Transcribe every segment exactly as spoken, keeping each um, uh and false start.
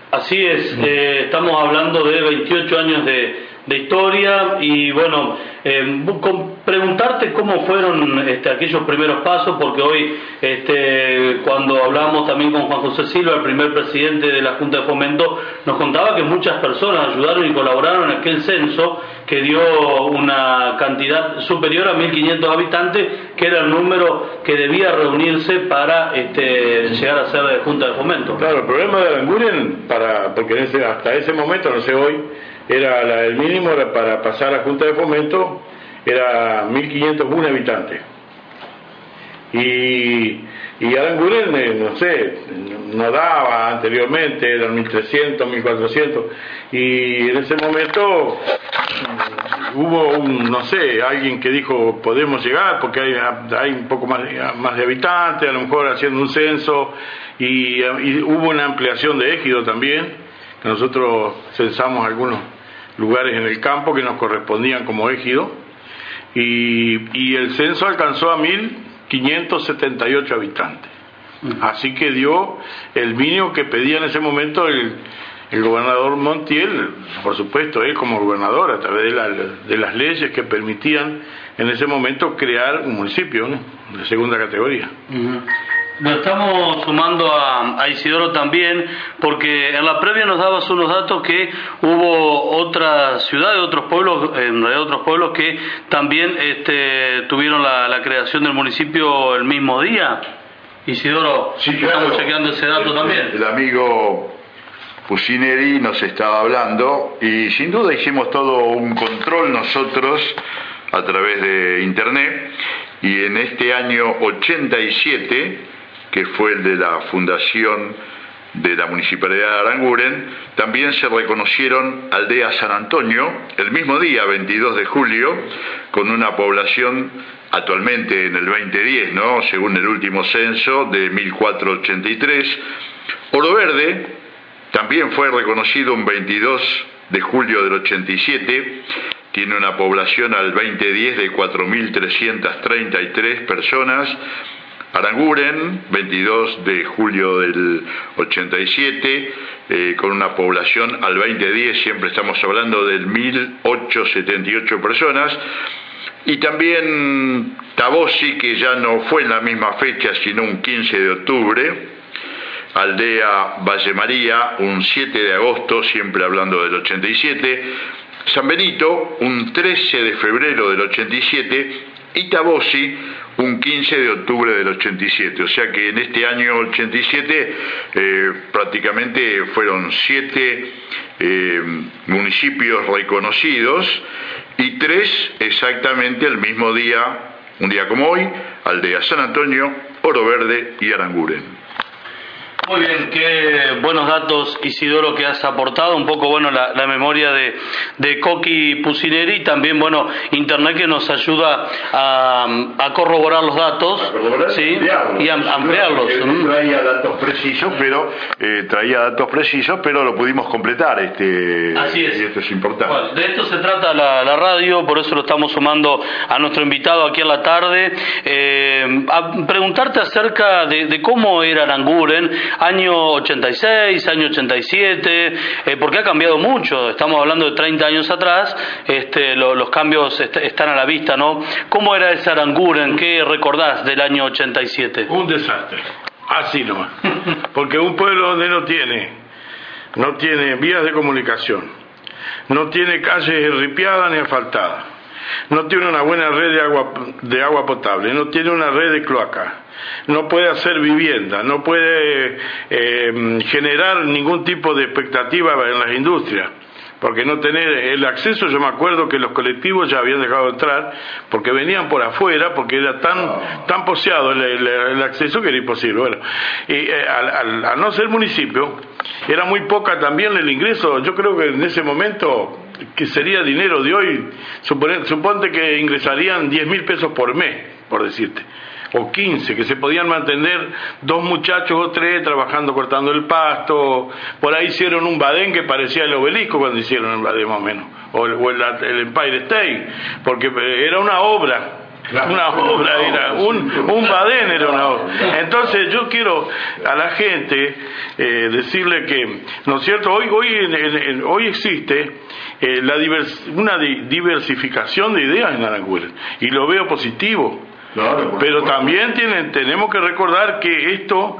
Así es, eh, estamos hablando de veintiocho años de, de historia y bueno, eh, con preguntarte cómo fueron este, aquellos primeros pasos, porque hoy este, cuando hablamos también con Juan José Silva, el primer presidente de la Junta de Fomento, nos contaba que muchas personas ayudaron y colaboraron en aquel censo que dio una cantidad superior a mil quinientos habitantes, que era el número que debía reunirse para este, llegar a ser de Junta de Fomento. Claro, el problema de Aranguren, para, porque en ese, hasta ese momento, no sé hoy, era la, el mínimo era para pasar a Junta de Fomento, era mil quinientos uno habitantes. Y, y Aranguren, eh, no sé, no daba anteriormente, eran mil trescientos, mil cuatrocientos, y en ese momento hubo un, no sé, alguien que dijo podemos llegar porque hay, hay un poco más, más de habitantes, a lo mejor haciendo un censo, y, y hubo una ampliación de ejido también, que nosotros censamos algunos lugares en el campo que nos correspondían como ejido, y, y el censo alcanzó a mil quinientos setenta y ocho habitantes. Así que dio el mínimo que pedía en ese momento el, el gobernador Montiel, por supuesto, él como gobernador, a través de, la, de las leyes que permitían en ese momento crear un municipio, ¿no?, de segunda categoría. Uh-huh. Nos estamos sumando a, a Isidoro también, porque en la previa nos dabas unos datos que hubo otras ciudades, otros pueblos, en realidad otros pueblos que también este, tuvieron la, la creación del municipio el mismo día. Isidoro, sí, estamos claro. chequeando ese dato el, también. El amigo Pusineri nos estaba hablando y sin duda hicimos todo un control nosotros a través de internet, y en este año ochenta y siete, que fue el de la fundación de la Municipalidad de Aranguren, también se reconocieron Aldea San Antonio el mismo día, veintidós de julio, con una población actualmente en el veinte diez, ¿no?, según el último censo, de mil cuatrocientos ochenta y tres. Oro Verde también fue reconocido un veintidós de julio del ochenta y siete, tiene una población al veinte diez de cuatro mil trescientas treinta y tres personas. Aranguren, veintidós de julio del ochenta y siete, eh, con una población al veinte diez, siempre estamos hablando de mil ochocientos setenta y ocho personas. Y también Tabosi, que ya no fue en la misma fecha, sino un quince de octubre. Aldea Valle María, un siete de agosto, siempre hablando del ochenta y siete. San Benito, un trece de febrero del ochenta y siete. Y Tabosi, un quince de octubre del ochenta y siete. O sea que en este año ochenta y siete eh, prácticamente fueron siete eh, municipios reconocidos, y tres exactamente el mismo día, un día como hoy: Aldea San Antonio, Oro Verde y Aranguren. Muy bien, qué buenos datos, Isidoro, que has aportado. Un poco, bueno, la, la memoria de, de Coqui Pusineri, y también, bueno, Internet, que nos ayuda a, a corroborar los datos, a corroborar, ¿sí?, ampliarlos, y a, ampliarlos. Él traía datos precisos, pero eh, traía datos precisos, pero lo pudimos completar. Este, Así es. Y esto es importante. Bueno, de esto se trata la, la radio, por eso lo estamos sumando a nuestro invitado aquí en la tarde. Eh, a preguntarte acerca de, de cómo era Aranguren, año ochenta y seis, año ochenta y siete, eh, porque ha cambiado mucho. Estamos hablando de treinta años atrás, este, lo, los cambios est están a la vista, ¿no? ¿Cómo era ese Aranguren? ¿Qué recordás del año ochenta y siete? Un desastre, así nomás, porque un pueblo donde no tiene, no tiene vías de comunicación, no tiene calles ripiadas ni asfaltadas, no tiene una buena red de agua, de agua potable, no tiene una red de cloaca, no puede hacer vivienda, no puede eh, generar ningún tipo de expectativa en las industrias, porque no tener el acceso. Yo me acuerdo que los colectivos ya habían dejado de entrar porque venían por afuera, porque era tan tan poseado el, el, el acceso que era imposible. Bueno, y eh, al, al, al no ser municipio, era muy poca también el ingreso. Yo creo que en ese momento, que sería dinero de hoy, supone, suponte que ingresarían diez mil pesos por mes, por decirte, o quince, que se podían mantener dos muchachos o tres trabajando cortando el pasto. Por ahí hicieron un badén que parecía el Obelisco cuando hicieron el badén, más o menos, o el, o el, el Empire State, porque era una obra Claro. Una obra era, un, un badén era una obra. Entonces yo quiero a la gente eh, decirle que, ¿no es cierto? Hoy, hoy, en, en, hoy existe eh, la divers, una di, diversificación de ideas en Aranguren, y lo veo positivo. Claro, pero también tienen, tenemos que recordar que esto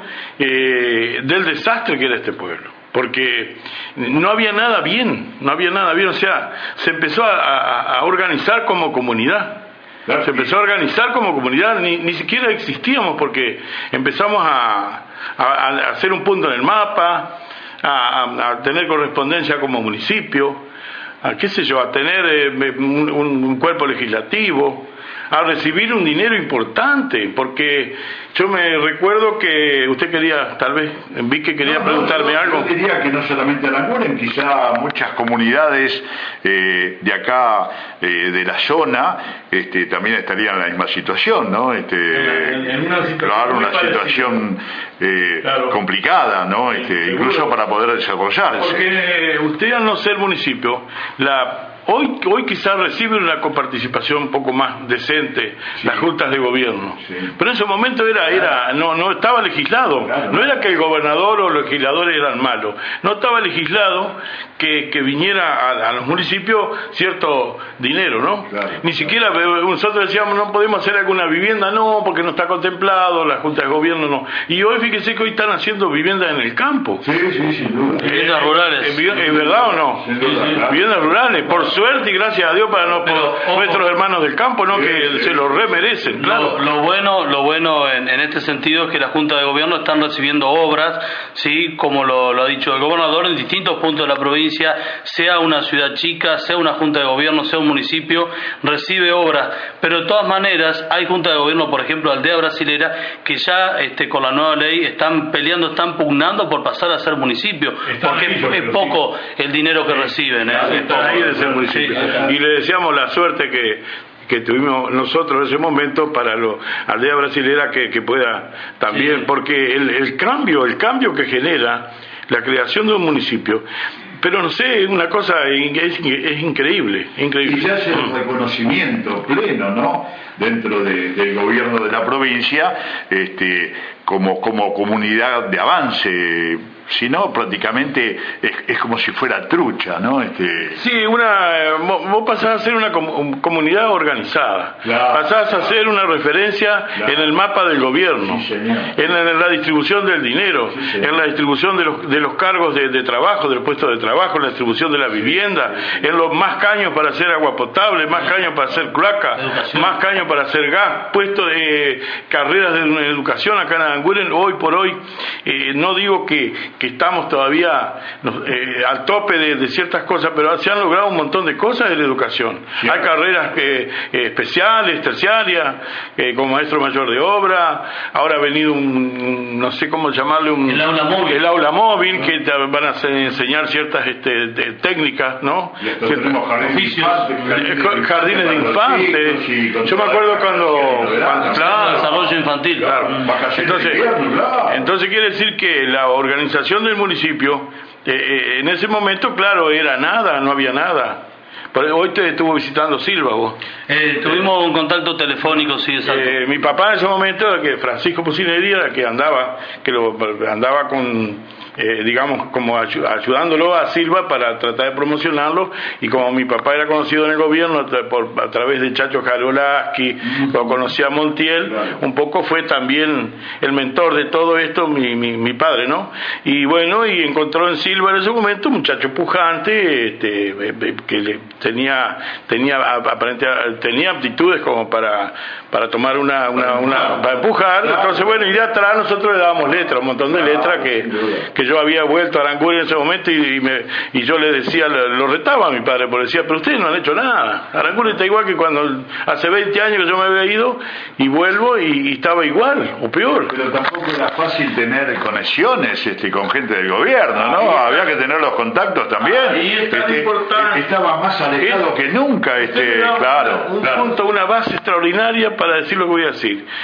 eh, del desastre que era este pueblo, porque no había nada bien, no había nada bien, o sea, se empezó a, a, a organizar como comunidad. Claro, se empezó a organizar como comunidad, ni, ni siquiera existíamos, porque empezamos a, a, a hacer un punto en el mapa, a, a, a tener correspondencia como municipio, a qué sé yo, a tener eh, un, un cuerpo legislativo, a recibir un dinero importante, porque yo me recuerdo que usted quería, tal vez, vi que quería no, preguntarme no, algo. Yo diría que no solamente Aranguren, quizá muchas comunidades eh, de acá, eh, de la zona, este, también estarían en la misma situación, ¿no? Este, en, en una situación, claro, una situación eh, claro. complicada, ¿no? Este, sí, incluso para poder desarrollarse. Porque usted, al no ser municipio, la Hoy, hoy quizás recibe una coparticipación un poco más decente, sí, las juntas de gobierno, sí, pero en ese momento era, era no, no estaba legislado, claro, no era que el gobernador o los legisladores eran malos, no estaba legislado que, que viniera a, a los municipios cierto dinero, ¿no? Claro, ni siquiera claro. Nosotros decíamos no podemos hacer alguna vivienda, no, porque no está contemplado, la junta de gobierno no, y hoy fíjese que hoy están haciendo viviendas en el campo. Sí, sí, sin duda. Viviendas eh, rurales. ¿Es eh, verdad o no? Sin duda, sí, claro. Viviendas rurales, por suerte y gracias a Dios para no, pero, por ojo, nuestros hermanos del campo, no, que se lo remerecen, claro. Lo, lo bueno, lo bueno en, en este sentido es que la Junta de Gobierno están recibiendo obras, sí, como lo, lo ha dicho el gobernador, en distintos puntos de la provincia, sea una ciudad chica, sea una Junta de Gobierno, sea un municipio, recibe obras, pero de todas maneras hay Junta de Gobierno, por ejemplo, Aldea Brasilera, que ya este, con la nueva ley están peleando, están pugnando por pasar a ser municipio, están porque ahí, es, es poco sí. el dinero que sí. reciben. Claro, ¿eh? Están ahí de ser municipio. Sí. Y le deseamos la suerte que, que tuvimos nosotros en ese momento para la Aldea Brasilera que, que pueda también, sí. porque el, el cambio, el cambio que genera la creación de un municipio, pero no sé, una cosa es, es increíble, increíble. Y se hace un reconocimiento pleno, ¿no? Dentro de, del gobierno de la provincia, este, como, como comunidad de avance. Si no, prácticamente es, es como si fuera trucha, ¿no? Este... Sí, una, vos pasás a ser una com- comunidad organizada, claro, pasás a ser una referencia claro. en el mapa del gobierno, sí, en, en la distribución del dinero, sí, en la distribución de los, de los cargos de, de trabajo, de los puestos de trabajo, en la distribución de la vivienda, sí, en los más caños para hacer agua potable, más caños para hacer cloaca, más caños para hacer gas, puestos de carreras de educación acá en Aranguren, hoy por hoy, eh, no digo que que estamos todavía eh, al tope de, de ciertas cosas, pero se han logrado un montón de cosas en la educación. Sí. Hay carreras que, eh, especiales, terciarias, eh, como maestro mayor de obra, ahora ha venido un, un no sé cómo llamarle, un, el aula móvil, el aula móvil, que te van a hacer, enseñar ciertas este, de, técnicas, ¿no? Tenemos jardines de infantes, jardines de infantes. Sí, yo me acuerdo cuando, cuando claro, desarrollo infantil. Claro. Entonces, entonces quiere decir que la organización del municipio, eh, eh, en ese momento, claro, era nada, no había nada. Pero hoy te estuvo visitando Silva, vos. Eh, tuvimos un contacto telefónico, sí, exacto. Eh, mi papá en ese momento, que Francisco Pucineri, era que andaba, que lo andaba con, eh, digamos, como ayudándolo a Silva para tratar de promocionarlo, y como mi papá era conocido en el gobierno por, a través de Chacho Jarolaski, uh-huh. lo conocía a Montiel, claro. un poco fue también el mentor de todo esto, mi, mi, mi padre, ¿no? Y bueno, y encontró en Silva en ese momento un muchacho pujante, este, que le tenía, tenía aparente, tenía aptitudes como para, para tomar una, una, una, para empujar, entonces bueno, y de atrás nosotros le dábamos letras, un montón de letras que, que yo había vuelto a Aranguren en ese momento, y, y, me, y yo le decía, lo retaba a mi padre, porque decía, pero ustedes no han hecho nada, Aranguren está igual que cuando hace veinte años que yo me había ido, y vuelvo y, y estaba igual, o peor. Pero tampoco era fácil tener conexiones este, con gente del gobierno, ¿no? Ah, había que tener los contactos también. Ahí está este, importante. Estaba más alejado que nunca, este, claro. Un claro. punto, una base extraordinaria para decir lo que voy a decir.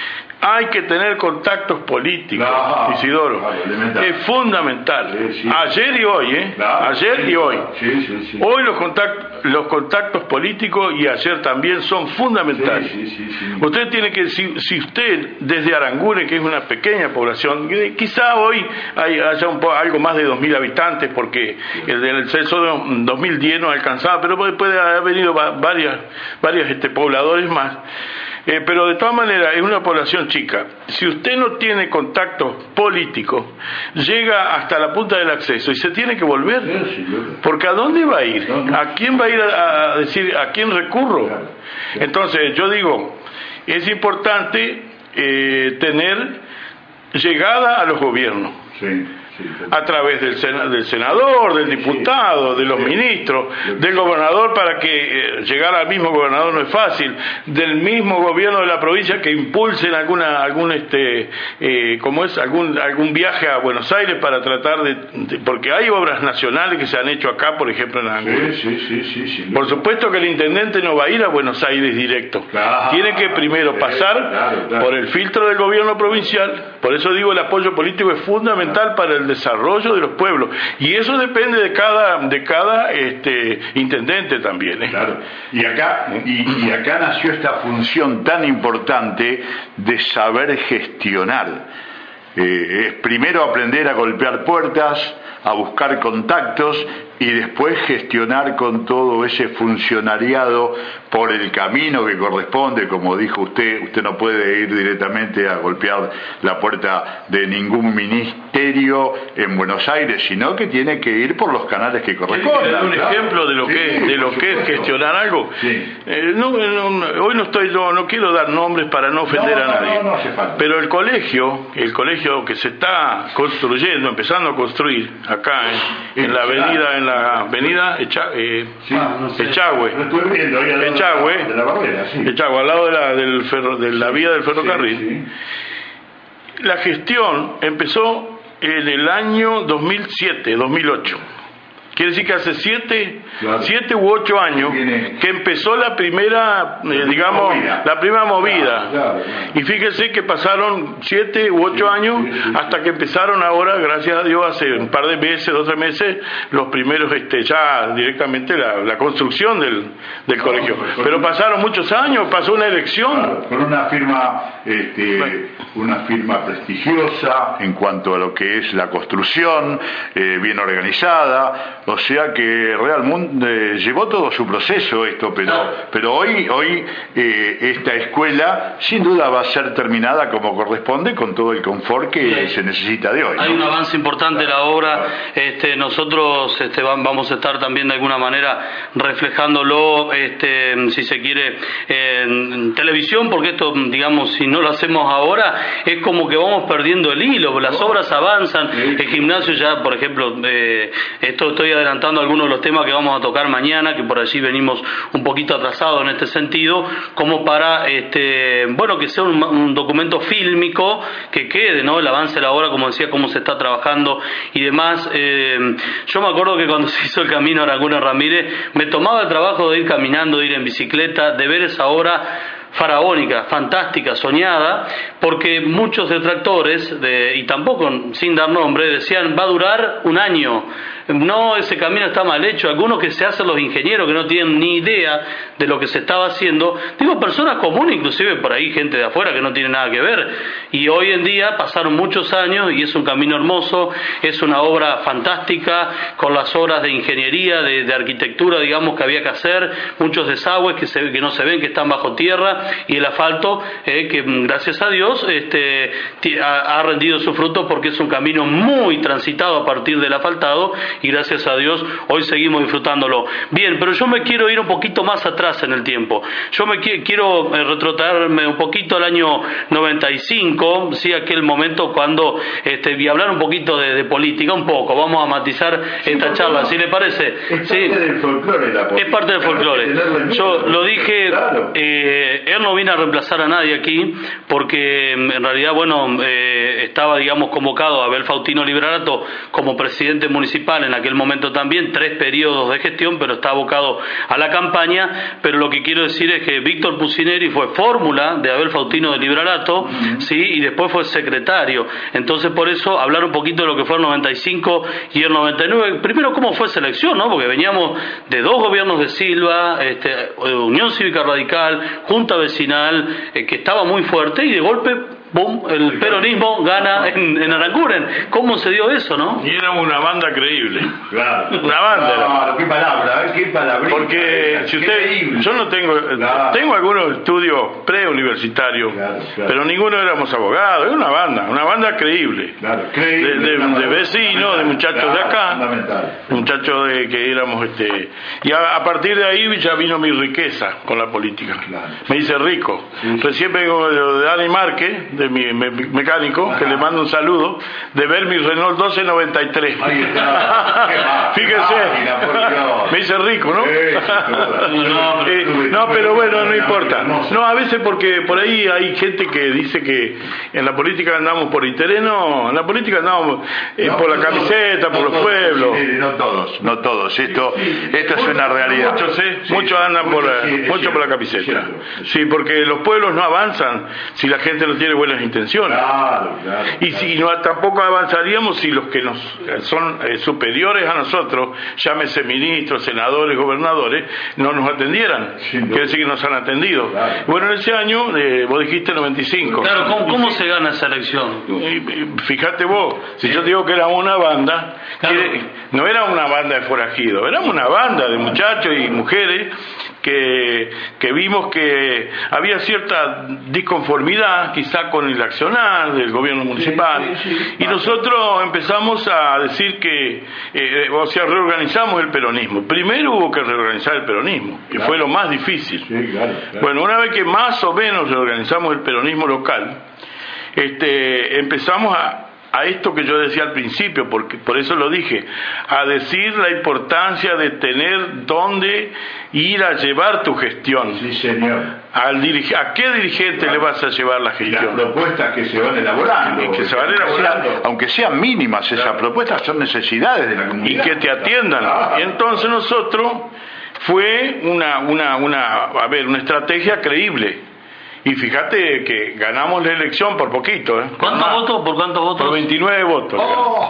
hay que tener contactos políticos, Claro, Isidoro. claro, es fundamental. Sí, sí. Ayer y hoy, ¿eh? Claro, ayer sí, y hoy. sí, sí, sí. Hoy los contactos, los contactos políticos y ayer también son fundamentales. Sí, sí, sí, sí. Usted tiene que, si, si usted desde Aranguren, que es una pequeña población, quizá hoy hay, haya un po, algo más de dos mil habitantes, porque el del censo de dos mil diez no alcanzaba, pero puede, puede haber venido varias, varias este, pobladores más. Eh, pero de todas maneras es una población chica. Si usted no tiene contactos políticos, llega hasta la punta del acceso y se tiene que volver. Porque ¿a dónde va a ir? ¿A quién va a ir a, a decir, a quién recurro? Entonces yo digo, es importante eh, tener llegada a los gobiernos. Sí. Sí, a través del, sena, del senador, del diputado, de los sí, ministros, del gobernador, para que eh, llegar al mismo gobernador no es fácil, del mismo gobierno de la provincia que impulsen alguna algún este eh, como es algún algún viaje a Buenos Aires para tratar de, de porque hay obras nacionales que se han hecho acá, por ejemplo en Aranguren. Sí, sí, sí, sí, sí. Por supuesto que el intendente no va a ir a Buenos Aires directo, claro, tiene que primero pasar claro, claro. por el filtro del gobierno provincial. Por eso digo, el apoyo político es fundamental para el desarrollo de los pueblos, y eso depende de cada de cada este intendente también, ¿eh? Claro. Y acá y, y acá nació esta función tan importante de saber gestionar. Eh, es primero aprender a golpear puertas, a buscar contactos y después gestionar con todo ese funcionariado por el camino que corresponde. Como dijo usted, usted no puede ir directamente a golpear la puerta de ningún ministerio en Buenos Aires, sino que tiene que ir por los canales que corresponden. ¿Un claro. ejemplo de lo Sí, que de lo que es gestionar algo? Sí. Eh, no, no, hoy no estoy no, no quiero dar nombres para no ofender No, no, a nadie. no, no hace falta. Pero el colegio, el colegio que se está construyendo, empezando a construir acá en, en la avenida en la avenida Echa, eh, Sí. Ah, no sé. Echagüe. Lo estuve viendo ahí al lado Echagüe. de la barrera, sí. Echagüe, al lado de la, del ferro, de la vía del ferrocarril. Sí, sí. La gestión empezó en el año dos mil siete, dos mil ocho. Quiere decir que hace siete, Claro. siete u ocho años Viene. que empezó la primera, eh, digamos, movida. la primera movida. Claro, claro, claro. Y fíjese que pasaron siete u ocho Sí, años sí, sí, hasta que empezaron ahora, gracias a Dios, hace un par de meses, dos o tres meses, los primeros, este, ya directamente la, la construcción del, del No, colegio. pues, Pero con- pasaron muchos años, pasó una elección. Claro, con una firma, este, una firma prestigiosa en cuanto a lo que es la construcción, eh, bien organizada, o sea que realmente eh, llevó todo su proceso esto, pero, pero hoy, hoy eh, esta escuela sin duda va a ser terminada como corresponde con todo el confort que Sí. se necesita de hoy, Hay ¿no? un avance importante en la obra. Este, nosotros este, vam- vamos a estar también de alguna manera reflejándolo, este, si se quiere, en televisión, porque esto, digamos, si no lo hacemos ahora, es como que vamos perdiendo el hilo. Las obras avanzan. El gimnasio ya, por ejemplo, eh, esto estoy adelantando algunos de los temas que vamos a tocar mañana, que por allí venimos un poquito atrasados en este sentido, como para, este, bueno, que sea un, un documento fílmico que quede, ¿no? El avance de la obra, como decía, cómo se está trabajando y demás. Eh, yo me acuerdo que cuando se hizo el camino Aranguren Ramírez, me tomaba el trabajo de ir caminando, de ir en bicicleta, de ver esa obra faraónica, fantástica, soñada, porque muchos detractores, de, y tampoco sin dar nombre, decían va a durar un año. No, ese camino está mal hecho. Algunos que se hacen los ingenieros que no tienen ni idea de lo que se estaba haciendo, digo, personas comunes, inclusive por ahí gente de afuera que no tiene nada que ver, y hoy en día pasaron muchos años y es un camino hermoso, es una obra fantástica, con las obras de ingeniería, de, de arquitectura, digamos, que había que hacer, muchos desagües que, se, que no se ven, que están bajo tierra, y el asfalto eh, que gracias a Dios este, ha, ha rendido su fruto, porque es un camino muy transitado a partir del asfaltado, y gracias a Dios hoy seguimos disfrutándolo. Bien, pero yo me quiero ir un poquito más atrás en el tiempo. Yo me qu- quiero eh, retrotraerme un poquito al año noventa y cinco, sí, aquel momento cuando, este, y hablar un poquito de, de política, un poco, vamos a matizar esta charla, si le parece. Es Sí. parte del folclore la política. Es parte del folclore. Hay que tenerlo en Yo cuenta. lo dije, Claro. eh, él no viene a reemplazar a nadie aquí, porque en realidad, bueno, eh, estaba, digamos, convocado Abel Faustino Librarato como presidente municipal en aquel momento también, tres periodos de gestión, pero está abocado a la campaña. Pero lo que quiero decir es que Víctor Pucineri fue fórmula de Abel Faustino de Librarato, uh-huh. ¿sí? Y después fue secretario. Entonces, por eso, hablar un poquito de lo que fue el noventa y cinco y el noventa y nueve. Primero, cómo fue esa elección, ¿no? Porque veníamos de dos gobiernos de Silva, este, Unión Cívica Radical, Junta Vecinal, eh, que estaba muy fuerte, y de golpe, boom, el peronismo gana en, en Aranguren. ¿Cómo se dio eso, no? Y éramos una banda creíble. Claro. Una banda. Claro, qué palabra, qué palabra. Porque si usted, yo no tengo, claro. tengo algunos estudios preuniversitarios, claro, claro. pero ninguno éramos abogados. Es una banda, una banda creíble. Claro, creíble. De, de, de vecinos, de muchachos claro, de acá, de muchachos de que éramos, este, y a, a partir de ahí ya vino mi riqueza con la política. Claro. Me hice rico. Sí. Recién vengo de Dani Márquez, de mi me, mecánico, ajá. que le mando un saludo, de ver mi Renault doce noventa y tres. Ahí está. Fíjese, máquina, me hice rico, ¿no? Eh, no, eh, no, pero bueno, no importa. No, a veces porque por ahí hay gente que dice que en la política andamos por interés. No, en la política andamos eh, no, por la camiseta, no, por los no, pueblos. Sí, no todos, no todos. Esto, esto es una realidad. Muchos, ¿eh? Sí, muchos andan por, sí, mucho por la camiseta. Sí, porque los pueblos no avanzan si la gente no tiene buenas intenciones. Claro, claro, y si no, tampoco avanzaríamos si los que nos son eh, superiores a nosotros, llámese ministros, senadores, gobernadores, no nos atendieran. Quiere decir que nos han atendido. Claro. Bueno, en ese año, eh, vos dijiste noventa y cinco. Claro, ¿cómo, cómo se gana esa elección? Fíjate vos, si yo digo que era una banda, claro. que no era una banda de forajidos, éramos una banda de muchachos y mujeres que, que vimos que había cierta disconformidad quizá con el accionar del gobierno municipal, sí, sí, sí, y nosotros empezamos a decir que, eh, o sea, reorganizamos el peronismo. Primero hubo que reorganizar el peronismo, que claro. fue lo más difícil. Sí, claro, claro. Bueno, una vez que más o menos reorganizamos el peronismo local, este, empezamos a a esto que yo decía al principio, porque por eso lo dije, a decir la importancia de tener dónde ir a llevar tu gestión. Sí, señor. Al dirige, ¿A qué dirigente claro. le vas a llevar la gestión? Las propuestas que se van elaborando. Que, que se van elaborando. Sea, aunque sean mínimas esas claro. propuestas, son necesidades de la comunidad. Y que te atiendan. Claro. Y entonces nosotros fue una, una, una, a ver, una estrategia creíble. Y fíjate que ganamos la elección por poquito, ¿eh? ¿Cuántos votos? ¿Por cuántos votos? Por veintinueve votos. Oh.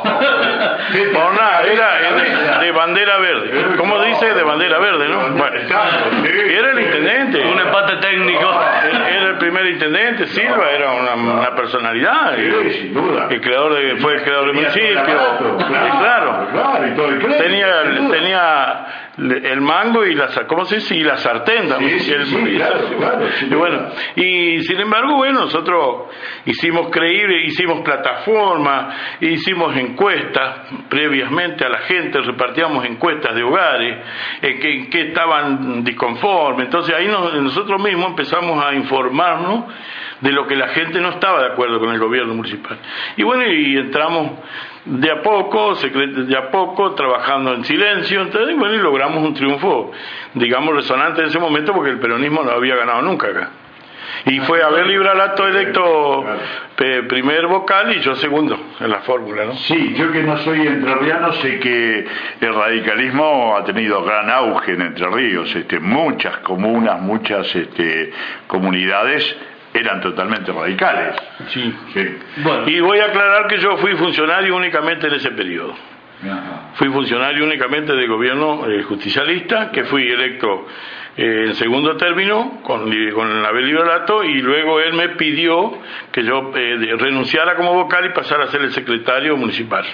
Por nada, era de, de bandera verde. ¿Cómo dice? De bandera verde, ¿no? Bueno, era el intendente. Un empate técnico. Era el primer intendente, Silva, era una, una personalidad. Sí, sin duda. El creador de, fue el creador del municipio. Claro. Tenía, tenía el mango y la, ¿cómo se dice? Y la sartén también. Sí, sí, sí, claro, claro, y bueno, y sin embargo, bueno, nosotros hicimos creíble, hicimos plataforma, hicimos encuestas previamente a la gente, repartíamos encuestas de hogares, en que, en que estaban disconformes. Entonces ahí nos, nosotros mismos empezamos a informarnos de lo que la gente no estaba de acuerdo con el gobierno municipal. Y bueno, y entramos de a poco, de a poco, trabajando en silencio, entonces, bueno, y logramos un triunfo, digamos, resonante en ese momento, porque el peronismo no había ganado nunca acá. Y fue Abel Librarato electo claro. primer vocal y yo segundo en la fórmula, ¿no? Sí, yo que no soy entrerriano sé que el radicalismo ha tenido gran auge en Entre Ríos, este, muchas comunas, muchas este, comunidades eran totalmente radicales. Sí. sí. Bueno. Y voy a aclarar que yo fui funcionario únicamente en ese periodo. Ajá. Fui funcionario únicamente del gobierno eh, justicialista, que fui electo eh, en segundo término con, con Abel Librarato, y luego él me pidió que yo eh, renunciara como vocal y pasara a ser el secretario municipal.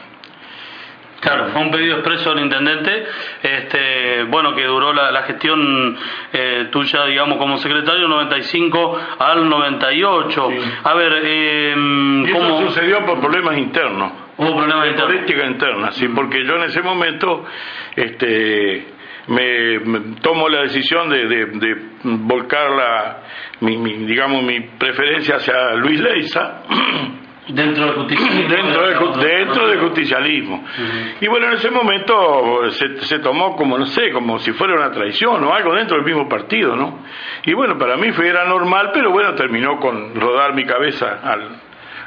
Claro, fue un pedido expreso del intendente, este, bueno, que duró la, la gestión eh, tuya, digamos, como secretario, noventa y cinco al noventa y ocho. Sí. A ver, eh, y eso ¿cómo sucedió por problemas internos? Hubo problemas de internos. Política interna, sí, porque yo en ese momento, este, me, me tomo la decisión de, de, de volcar la, mi, mi, digamos, mi preferencia hacia Luis Leiza. Dentro del justicialismo. Dentro del, dentro del justicialismo. Uh-huh. Y bueno, en ese momento se, se tomó como, no sé, como si fuera una traición o algo dentro del mismo partido, ¿no? Y bueno, para mí fue, era normal, pero bueno, terminó con rodar mi cabeza al,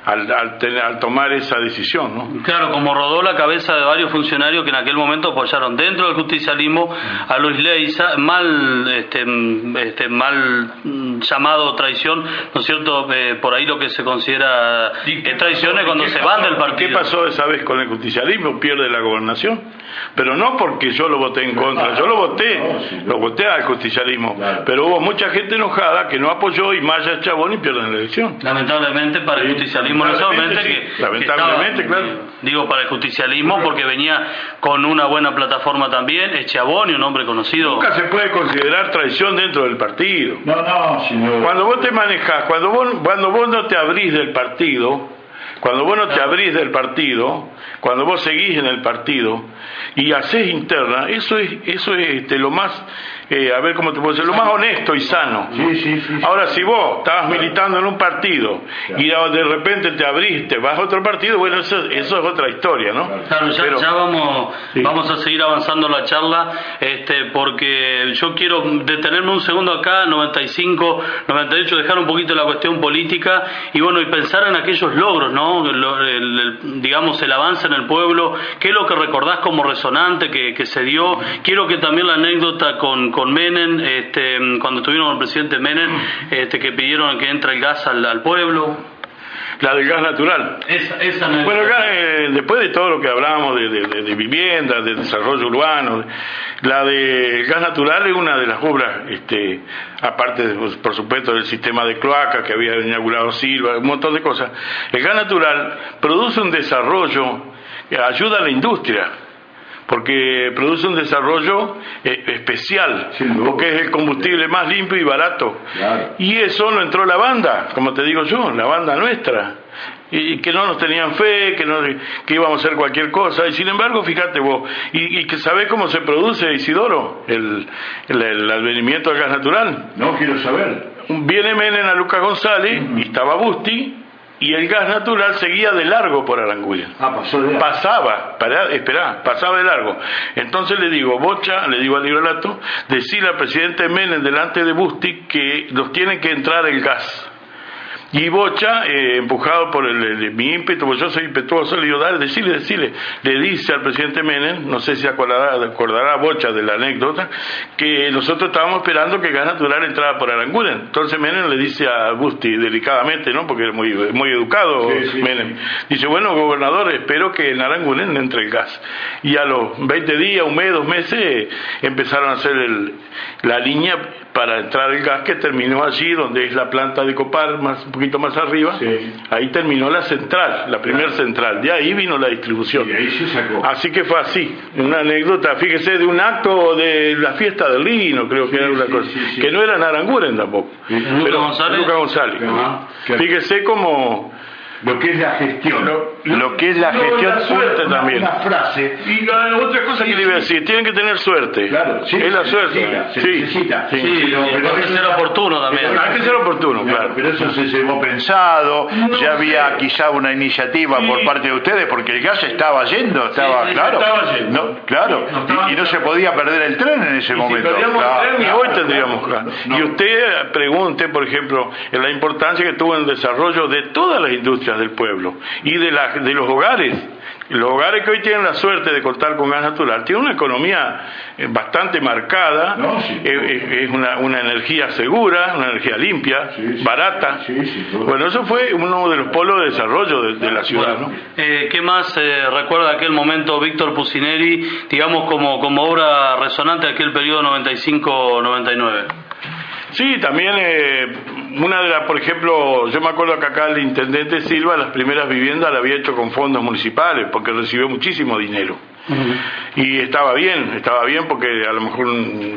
al, al, tener, al tomar esa decisión, ¿no? Claro, como rodó la cabeza de varios funcionarios que en aquel momento apoyaron dentro del justicialismo a Luis Leiza, mal este, este mal llamado traición, ¿no es cierto? Eh, por ahí lo que se considera eh, traiciones cuando se van del partido. ¿Qué pasó esa vez con el justicialismo? Pierde la gobernación, pero no porque yo lo voté en contra, yo lo voté, lo voté al justicialismo, pero hubo mucha gente enojada que no apoyó y Maya Chabón y pierden la elección. Lamentablemente para el justicialismo, no solamente sí, que, lamentablemente, que estaba, claro. Digo para el justicialismo porque venía con una buena plataforma también, es Chabón, un hombre conocido. Nunca se puede considerar traición dentro del partido. No, no, señor. Cuando vos te manejás, cuando vos, cuando vos no te abrís del partido, cuando vos no te abrís del partido, cuando vos seguís en el partido y hacés interna, eso es, eso es este, lo más, eh, a ver cómo te puedo decir, lo más honesto y sano. Sí, sí, sí. Ahora, si vos estabas militando en un partido y de repente te abriste, vas a otro partido, bueno, eso, eso es otra historia, ¿no? Claro, ya, Pero, ya vamos, sí. vamos a seguir avanzando la charla, este, porque yo quiero detenerme un segundo acá, noventa y cinco, noventa y ocho, dejar un poquito la cuestión política y bueno, y pensar en aquellos logros, ¿no? El, el, el, digamos, el avance en el pueblo, qué es lo que recordás como resonante que, que se dio. Quiero que también la anécdota con, con Menem, este, cuando estuvieron con el presidente Menem, este, que pidieron que entre el gas al, al pueblo. La del gas natural. Esa, esa anécdota. Bueno, acá, eh, después de todo lo que hablamos de, de, de, de viviendas, de desarrollo urbano, la del gas natural es una de las obras, este, aparte, de, por supuesto, del sistema de cloacas que había inaugurado Silva, un montón de cosas. El gas natural produce un desarrollo, ayuda a la industria, porque produce un desarrollo eh, especial, porque es el combustible más limpio y barato. Claro. Y eso no entró la banda, como te digo yo, la banda nuestra, y, y que no nos tenían fe, que, no, que íbamos a hacer cualquier cosa, y sin embargo, fíjate vos, y, y que sabés cómo se produce, Isidoro, el, el, el advenimiento del gas natural. No, quiero saber. Viene Menem a Lucas González, uh-huh. y estaba Busti, y el gas natural seguía de largo por Aranguren. Ah, pasó de largo. Pasaba, pará, esperá, pasaba de largo. Entonces le digo, Bocha, le digo al Libralato, decirle al presidente Menem delante de Busti que nos tiene que entrar el gas. Y Bocha, eh, empujado por el, el, mi ímpetu, porque yo soy impetuoso, le digo, dale, decile, decile. Le dice al presidente Menem, no sé si acordará, acordará Bocha de la anécdota, que nosotros estábamos esperando que el gas natural entrara por Aranguren. Entonces Menem le dice a Busti, delicadamente, ¿no? Porque es muy, muy educado, sí, sí, Menem. Sí. Dice, bueno, gobernador, espero que en Aranguren entre el gas. Y a los veinte días, un mes, dos meses, empezaron a hacer el, la línea para entrar el gas, que terminó allí donde es la planta de Copar, más un poquito más arriba. Sí. Ahí terminó la central, la primera claro. central, de ahí vino la distribución. Y ahí se sacó. Así que fue así, una anécdota, fíjese, de un acto de la fiesta del lino, creo que sí, era una sí, cosa, sí, sí. que no era en Aranguren tampoco, sí. pero Luca González, Luca González. Uh-huh. Fíjese como lo que es la gestión, lo, lo, lo que es la no, gestión la suerte una, también. Una frase. Y la otra cosa sí, que le iba a decir, tienen que tener suerte. Claro, sí, es la se suerte. Necesita, se sí, necesita. Sí, sí, pero, pero hay que ser oportuno también. Pero, hay que ser oportuno, claro. claro. Pero eso se llevó pensado, no ya había sé. quizá una iniciativa sí. por parte de ustedes, porque el gas estaba yendo, estaba, sí, claro. Estaba yendo. No, claro. No, estaba y, y no se podía perder el tren en ese y momento. Si perdíamos claro, el tren, claro, y hoy tendríamos gas. No. Y usted pregunte, por ejemplo, en la importancia que tuvo en el desarrollo de todas las industrias del pueblo y de la de los hogares. Los hogares que hoy tienen la suerte de contar con gas natural tienen una economía bastante marcada, no, sí, es, es una, una energía segura, una energía limpia, sí, sí, barata. Sí, sí, bueno, eso fue uno de los polos de desarrollo de, de la ciudad. Bueno, ¿no? eh, ¿Qué más eh, recuerda aquel momento Víctor Pucineri, digamos como, como obra resonante de aquel periodo noventa y cinco noventa y nueve? Sí, también eh, una de las, por ejemplo, yo me acuerdo que acá el intendente Silva las primeras viviendas las había hecho con fondos municipales porque recibió muchísimo dinero. Uh-huh. Y estaba bien, estaba bien porque a lo mejor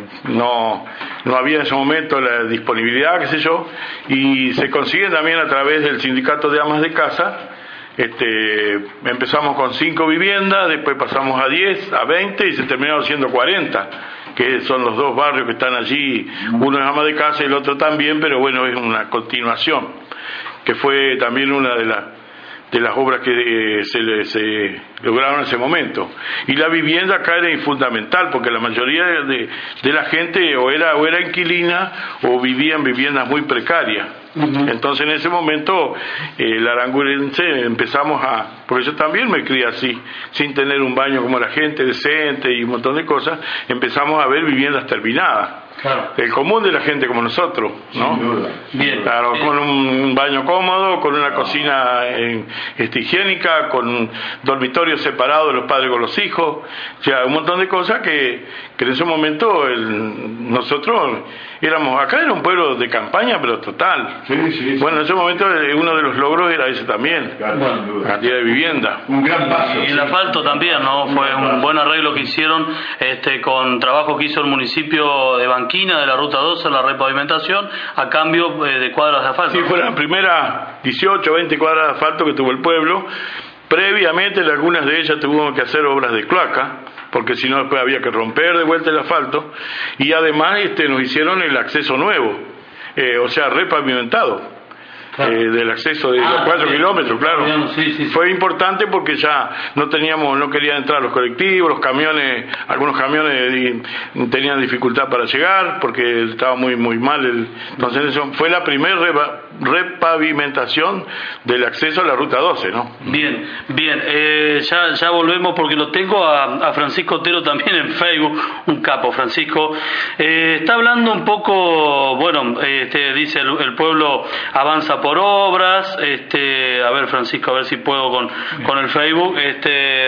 no, no había en ese momento la disponibilidad, qué sé yo, y se consigue también a través del sindicato de amas de casa. Este, empezamos con cinco viviendas, después pasamos a diez, a veinte y se terminaron siendo cuarenta, que son los dos barrios que están allí, uno es ama de casa y el otro también, pero bueno, es una continuación, que fue también una de las de las obras que eh, se, le- se lograron en ese momento. Y la vivienda acá era fundamental, porque la mayoría de, de la gente o era, o era inquilina o vivía en viviendas muy precarias. Uh-huh. Entonces en ese momento eh, el arangurense empezamos a, porque yo también me crié así, sin tener un baño como la gente, decente y un montón de cosas, empezamos a ver viviendas terminadas. Claro. El común de la gente como nosotros, ¿no? Sin duda. Bien. Claro, bien. Con un baño cómodo, con una cocina en, este, higiénica, con un dormitorio separado de los padres con los hijos, o sea, un montón de cosas que, que en ese momento el, nosotros éramos, acá era un pueblo de campaña, pero total. Sí, sí, sí. Bueno, en ese momento uno de los logros era ese también, claro, la cantidad de vivienda. Un gran paso. Y el asfalto también, ¿no? Fue un buen arreglo que hicieron este, con trabajo que hizo el municipio de Banquina, de la Ruta doce, la repavimentación, a cambio eh, de cuadras de asfalto. Sí, fueron las primeras dieciocho, veinte cuadras de asfalto que tuvo el pueblo. Previamente, en algunas de ellas tuvimos que hacer obras de cloaca, porque si no después había que romper de vuelta el asfalto, y además este, nos hicieron el acceso nuevo, eh, o sea, repavimentado. Claro. Eh, del acceso de ah, los cuatro kilómetros, claro. Sí, sí, sí. Fue importante porque ya no teníamos, no querían entrar los colectivos, los camiones, algunos camiones tenían dificultad para llegar porque estaba muy muy mal. El, entonces eso fue la primera repa, repavimentación del acceso a la Ruta doce, ¿no? Bien, bien. Eh, ya, ya volvemos porque lo tengo a, a Francisco Otero también en Facebook, un capo, Francisco. Eh, está hablando un poco, bueno, este, dice el, el pueblo avanza por obras, este, a ver Francisco, a ver si puedo con, con el Facebook, este,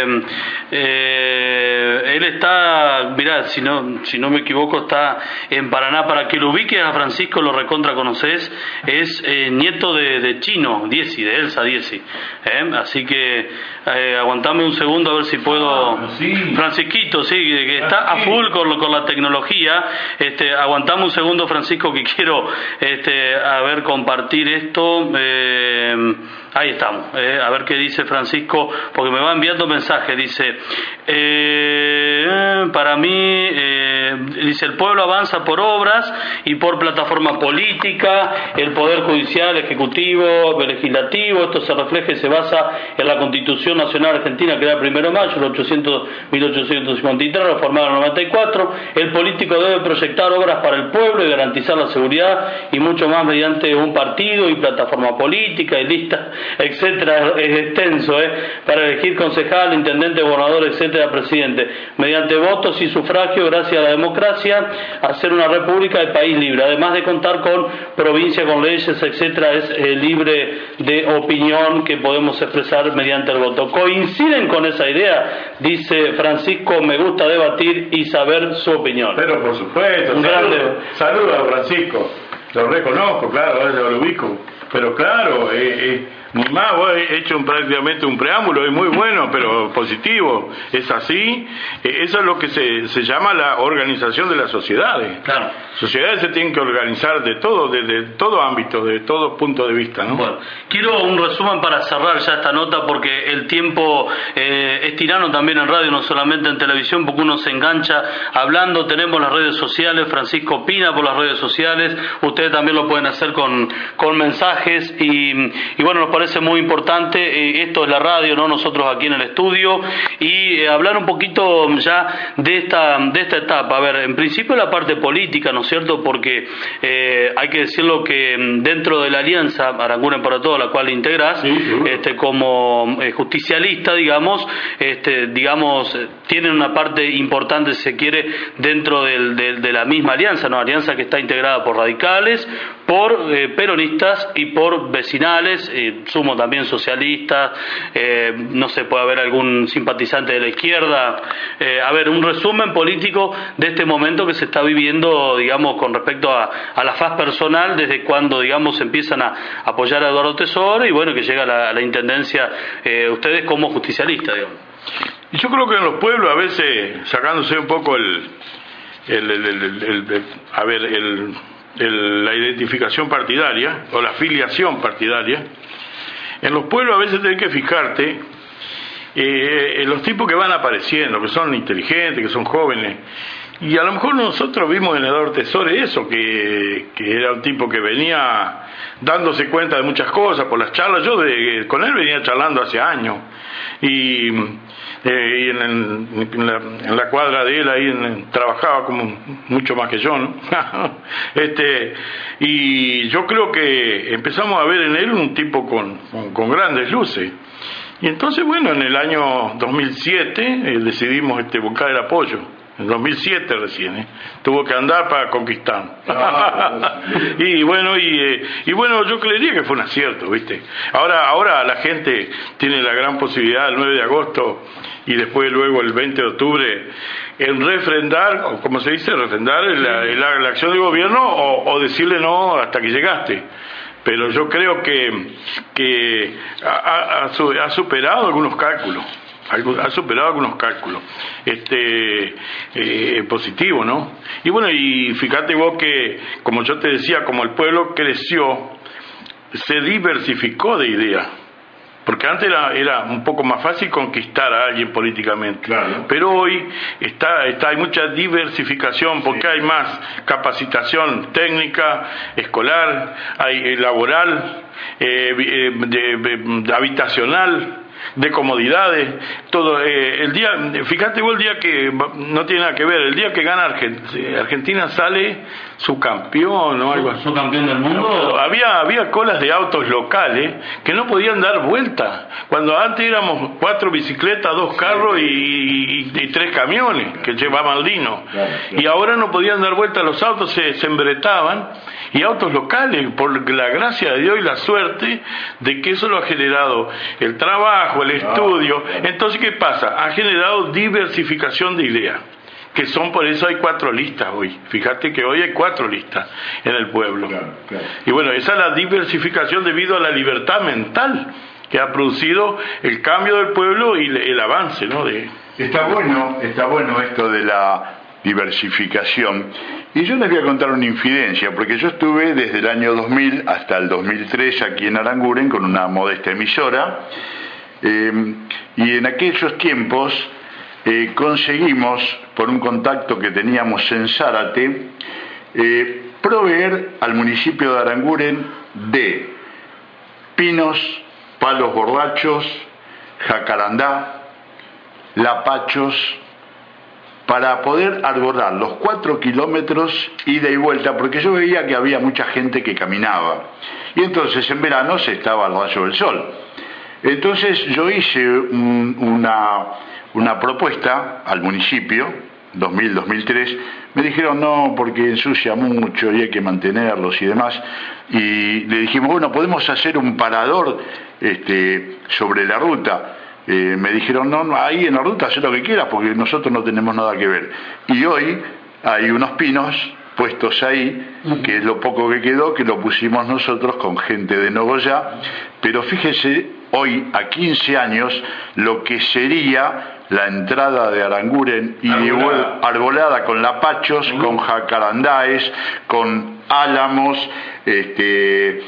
eh, él está, mirá, si no, si no me equivoco, está en Paraná. Para que lo ubiques a Francisco, lo recontra conoces, es eh, nieto de, de Chino, Diezi, de Elsa Diezi, ¿eh? Así que eh, aguantame un segundo a ver si puedo, ah, sí. Francisquito, sí, que está a full con, con la tecnología, este, aguantame un segundo Francisco que quiero, este, a ver, compartir esto. Eh, ahí estamos, eh, a ver qué dice Francisco, porque me va enviando mensajes. Dice, eh, para mí, eh, dice, el pueblo avanza por obras y por plataforma política, el poder judicial, ejecutivo, legislativo. Esto se refleja y se basa en la Constitución Nacional Argentina, que era el primero de mayo de mil ochocientos cincuenta y tres, reformada en el noventa y cuatro. El político debe proyectar obras para el pueblo y garantizar la seguridad, y mucho más mediante un partido y plataforma política y lista, etcétera. Es extenso, ¿eh? Para elegir concejal, intendente, gobernador, etcétera, presidente, mediante votos y sufragio, gracias a la democracia, hacer una república de país libre, además de contar con provincia, con leyes, etcétera. Es eh, libre de opinión que podemos expresar mediante el voto. ¿Coinciden con esa idea? Dice Francisco, me gusta debatir y saber su opinión. Pero por supuesto, un saludo, saludo a Francisco, lo reconozco, claro, yo lo ubico, pero claro, eh, eh, ni más, vos he hecho un, prácticamente un preámbulo, es muy bueno, pero positivo, es así, eh, eso es lo que se, se llama la organización de las sociedades. Claro. Sociedades se tienen que organizar de todo, desde de todo ámbito, de todo punto de vista, ¿no? Bueno, quiero un resumen para cerrar ya esta nota, porque el tiempo eh, es tirano también en radio, no solamente en televisión, porque uno se engancha hablando. Tenemos las redes sociales, Francisco opina por las redes sociales, ustedes también lo pueden hacer con, con mensajes, y, y bueno, nos parece muy importante, eh, esto es la radio, ¿no? Nosotros aquí en el estudio, y eh, hablar un poquito ya de esta, de esta etapa. A ver, en principio la parte política, ¿no es cierto? Porque eh, hay que decirlo que dentro de la alianza Aranguren para Todos, la cual integras, sí, sí. Este, como eh, justicialista, digamos, este, digamos, tienen una parte importante, si se quiere, dentro del, de, de la misma alianza, ¿no? Alianza que está integrada por radicales, por eh, peronistas y por vecinales, eh, sumo también socialistas, eh, no sé, puede haber algún simpatizante de la izquierda. Eh, a ver, un resumen político de este momento que se está viviendo, digamos, con respecto a, a la faz personal, desde cuando, digamos, empiezan a apoyar a Eduardo Tesoro y bueno, que llega a la, a la intendencia, eh, ustedes como justicialistas, digamos. Yo creo que en los pueblos, a veces, sacándose un poco el, el, el, el, el, el a ver, el, el, la identificación partidaria o la afiliación partidaria, en los pueblos a veces tenés que fijarte eh, los tipos que van apareciendo, que son inteligentes, que son jóvenes. Y a lo mejor nosotros vimos en Eduardo Tesori eso, que, que era un tipo que venía dándose cuenta de muchas cosas por las charlas. Yo de, con él venía charlando hace años. Y, eh, y en, el, en, la, en la cuadra de él ahí en, trabajaba como mucho más que yo, ¿no? este Y yo creo que empezamos a ver en él un tipo con, con, con grandes luces. Y entonces, bueno, en el año dos mil siete eh, decidimos este, buscar el apoyo. En dos mil siete recién, ¿eh? Tuvo que andar para conquistar. Ah, y bueno, y, eh, y bueno, yo creería que fue un acierto, ¿viste? Ahora, ahora la gente tiene la gran posibilidad el nueve de agosto y después luego el veinte de octubre en refrendar, o como se dice, refrendar la, la, la acción del gobierno o, o decirle no hasta que llegaste. Pero yo creo que, que ha, ha, ha superado algunos cálculos. Ha superado algunos cálculos este eh, positivo, ¿no? Y bueno, y fíjate vos que, como yo te decía, como el pueblo creció, se diversificó de ideas. Porque antes era, era un poco más fácil conquistar a alguien políticamente. Claro. Pero hoy está, está, hay mucha diversificación porque sí. Hay más capacitación técnica, escolar, hay eh, laboral, eh, eh, de, de, de habitacional, de comodidades, todo. Eh, el día, fíjate vos el día que, no tiene nada que ver, el día que gana Argentina, Argentina sale subcampeón o algo así. ¿Subcampeón del mundo? Había, había colas de autos locales que no podían dar vuelta. Cuando antes éramos cuatro bicicletas, dos carros y, y, y tres camiones que llevaban lino. Claro, claro. Y ahora no podían dar vuelta los autos, se, se embretaban. Y autos locales, por la gracia de Dios y la suerte de que eso lo ha generado el trabajo, el estudio. Entonces, ¿qué pasa? Ha generado diversificación de ideas, que son, por eso hay cuatro listas hoy. Fíjate que hoy hay cuatro listas en el pueblo. Claro, claro. Y bueno, esa es la diversificación debido a la libertad mental que ha producido el cambio del pueblo y el avance, ¿no? De... Está bueno, está bueno esto de la diversificación. Y yo les voy a contar una infidencia, porque yo estuve desde el año dos mil hasta el dos mil tres aquí en Aranguren con una modesta emisora, eh, y en aquellos tiempos eh, conseguimos, por un contacto que teníamos en Zárate, eh, proveer al municipio de Aranguren de pinos, palos borrachos, jacarandá, lapachos, para poder arbolar los cuatro kilómetros ida y vuelta, porque yo veía que había mucha gente que caminaba. Y entonces en verano se estaba al rayo del sol. Entonces yo hice un, una, una propuesta al municipio, dos mil, dos mil tres, me dijeron no, porque ensucia mucho y hay que mantenerlos y demás. Y le dijimos, bueno, podemos hacer un parador este, sobre la ruta. Eh, me dijeron, no, no, ahí en la ruta haz lo que quieras porque nosotros no tenemos nada que ver. Y hoy hay unos pinos puestos ahí, que es lo poco que quedó, que lo pusimos nosotros con gente de Nogoyá, pero fíjese, hoy a quince años, lo que sería la entrada de Aranguren y arbolada, arbolada con lapachos, uh-huh. con jacarandáes, con álamos, este...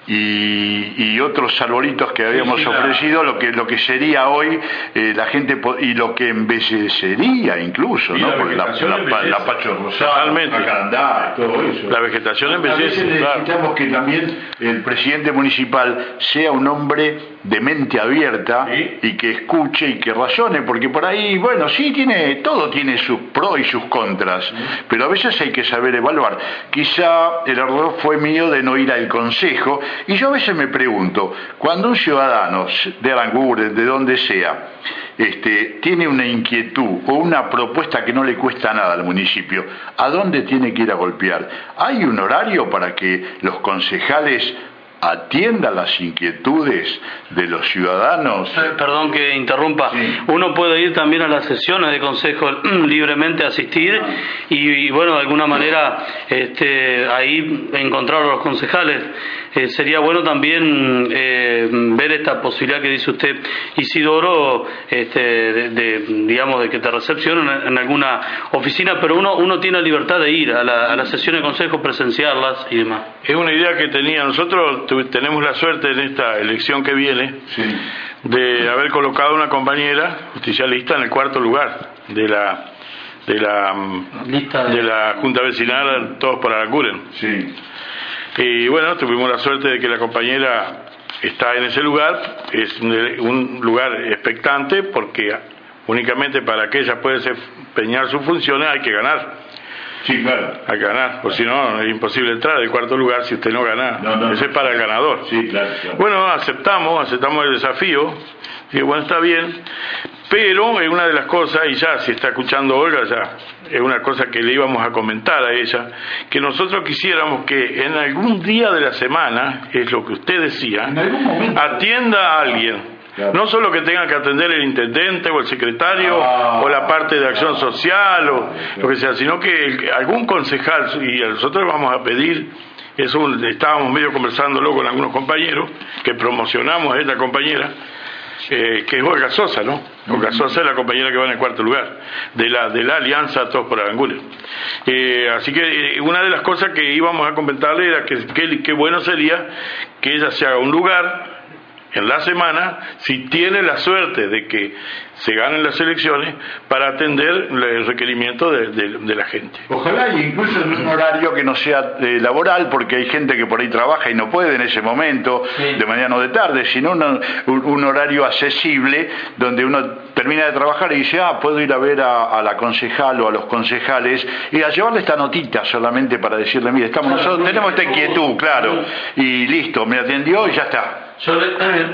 Y, y otros arbolitos que habíamos sí, sí, ofrecido, lo que lo que sería hoy eh, la gente y lo que embellecería incluso, ¿no? La porque la, la, la, la pacho rosada, la todo eso. La vegetación embellece. A veces necesitamos claro. que también el presidente municipal sea un hombre de mente abierta ¿sí? y que escuche y que razone, porque por ahí, bueno, sí tiene, todo tiene sus pros y sus contras, ¿sí? pero a veces hay que saber evaluar. Quizá el error fue mío de no ir al consejo. Y yo a veces me pregunto, cuando un ciudadano de Aranguren, de donde sea, este, tiene una inquietud o una propuesta que no le cuesta nada al municipio, ¿a dónde tiene que ir a golpear? ¿Hay un horario para que los concejales atiendan las inquietudes de los ciudadanos? Perdón que interrumpa. Sí. Uno puede ir también a las sesiones de consejo libremente asistir ah. y, y bueno, de alguna manera este, ahí encontrar a los concejales. Eh, sería bueno también eh, ver esta posibilidad que dice usted, Isidoro, este, de, de, digamos, de que te recepcionen en, en alguna oficina, pero uno uno tiene la libertad de ir a, la, a las sesiones de consejo, presenciarlas y demás. Es una idea que tenía. Nosotros tenemos la suerte en esta elección que viene sí. de haber colocado una compañera justicialista en el cuarto lugar de la de la Lista de... de la Junta Vecinal Todos por Aranguren. Sí. Y bueno, tuvimos la suerte de que la compañera está en ese lugar. Es un lugar expectante porque únicamente para que ella pueda desempeñar sus funciones hay que ganar. Sí, claro. Hay que ganar, porque si no es imposible entrar al cuarto lugar si usted no gana. No, no, Ese es para el ganador. Sí, claro, claro. Bueno, aceptamos, aceptamos el desafío. Y bueno, está bien. Pero es una de las cosas, y ya si está escuchando Olga, ya es una cosa que le íbamos a comentar a ella, que nosotros quisiéramos que en algún día de la semana, es lo que usted decía, En algún momento. atienda a alguien. Claro. No solo que tenga que atender el intendente o el secretario Ah, o la parte de acción claro. social o Claro. lo que sea, sino que el- algún concejal, y nosotros vamos a pedir, eso estábamos medio conversándolo con algunos compañeros, que promocionamos a esta compañera, eh, que es Olga Sosa, ¿no? Olga Sosa es la compañera que va en el cuarto lugar, de la de la Alianza Todos por Aranguren. Eh, así que eh, una de las cosas que íbamos a comentarle era que qué bueno sería que ella se haga un lugar en la semana, si tiene la suerte de que se ganen las elecciones, para atender el requerimiento de, de, de la gente. Ojalá y incluso en un horario que no sea eh, laboral, porque hay gente que por ahí trabaja y no puede en ese momento, Sí. de mañana o de tarde, sino una- un, un horario accesible donde uno termina de trabajar y dice, ah, puedo ir a ver a, a la concejal o a los concejales y a llevarle esta notita solamente para decirle, mire, estamos Claro, nosotros, tenemos esta porque- inquietud, claro, y listo, me atendió y ya está. Yo le,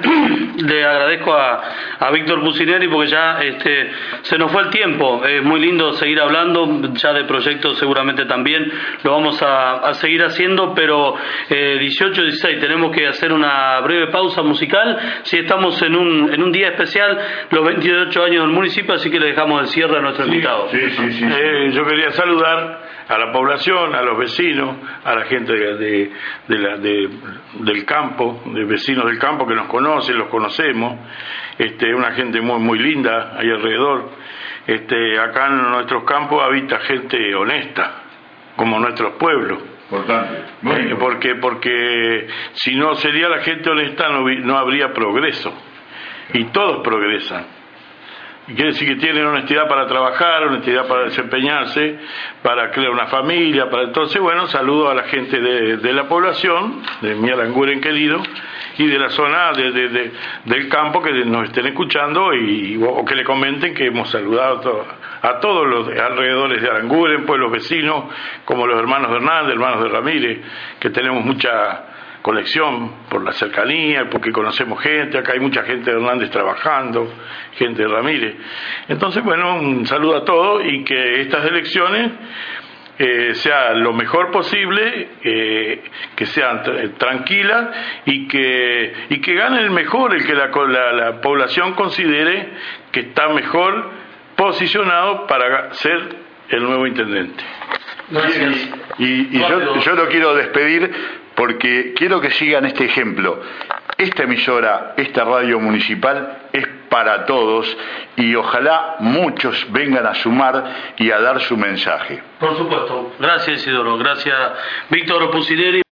le agradezco a, a Víctor Pucineri porque ya este, se nos fue el tiempo. Es muy lindo seguir hablando, ya de proyectos seguramente también lo vamos a, a seguir haciendo, pero eh, dieciocho dieciséis tenemos que hacer una breve pausa musical. Si estamos en un, en un día especial, los veintiocho años del municipio, así que le dejamos el cierre a nuestro invitado. Sí, sí, sí. Eh, yo quería saludar a la población, a los vecinos, a la gente de, de- de la- de- del campo, de vecinos del campo que nos conocen, los conocemos, este, una gente muy muy linda ahí alrededor. Este, acá en nuestros campos habita gente honesta, como nuestros pueblos. Importante. Muy Eh, importante. porque porque si no sería la gente honesta no, vi- no habría progreso, y todos progresan. Y quiere decir que tienen honestidad para trabajar, honestidad para desempeñarse, para crear una familia, para entonces, bueno, saludo a la gente de, de la población, de mi Aranguren querido, y de la zona de, de- de- del campo que nos estén escuchando y o que le comenten que hemos saludado a, to- a todos los alrededores de Aranguren, pues los vecinos, como los hermanos de Hernández, hermanos de Ramírez, que tenemos mucha conexión por la cercanía, porque conocemos gente, acá hay mucha gente de Hernández trabajando, gente de Ramírez. Entonces, bueno, un saludo a todos y que estas elecciones eh, sean lo mejor posible, eh, que sean tra- tranquilas y que, y que gane el mejor, el que la, la, la población considere que está mejor posicionado para ser el nuevo intendente. Gracias. Y, y yo, yo lo quiero despedir porque quiero que sigan este ejemplo. Esta emisora, esta radio municipal es para todos y ojalá muchos vengan a sumar y a dar su mensaje. Por supuesto. Gracias, Isidoro. Gracias, Víctor Pucineri.